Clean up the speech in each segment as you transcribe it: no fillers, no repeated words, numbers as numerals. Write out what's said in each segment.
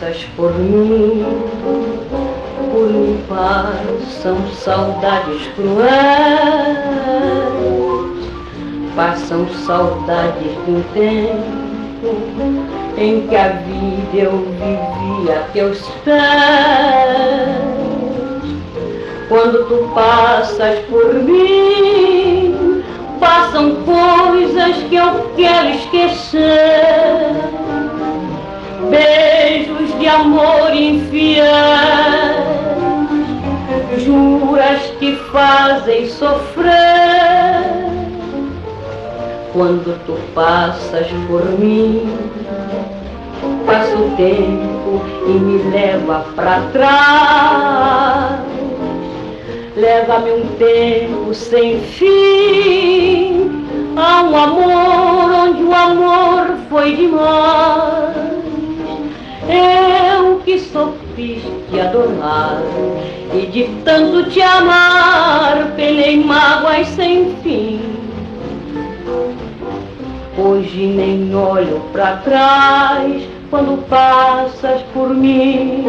passas por mim passam saudades cruéis, passam saudades do tempo em que a vida eu vivia a teus pés. Quando tu passas por mim, passam coisas que eu quero esquecer, beijos de amor infiéis, juras que fazem sofrer. Quando tu passas por mim, passa o tempo e me leva pra trás. Leva-me um tempo sem fim, a um amor onde o amor foi demais. Eu que só fiz te adorar e de tanto te amar penei mágoas sem fim. Hoje nem olho pra trás quando passas por mim.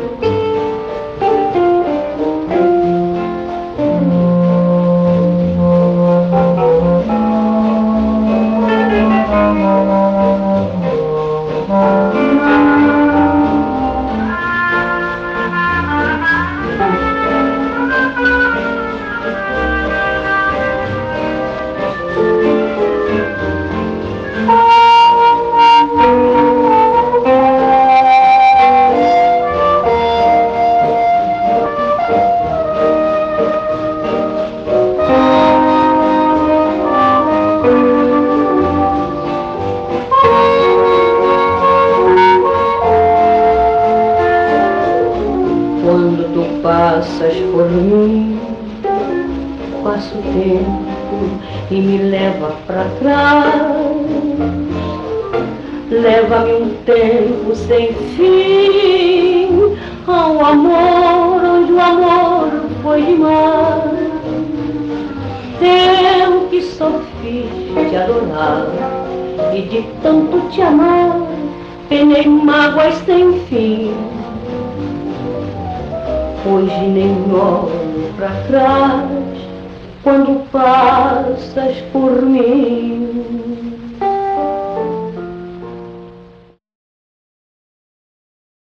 Quando tu passas por mim, passa o tempo e me leva pra trás. Leva-me um tempo sem fim, a um amor onde o amor foi demais. Eu que só fiz te adorar e de tanto te amar penei mágoas sem fim. Hoje nem olho pra trás quando passas por mim.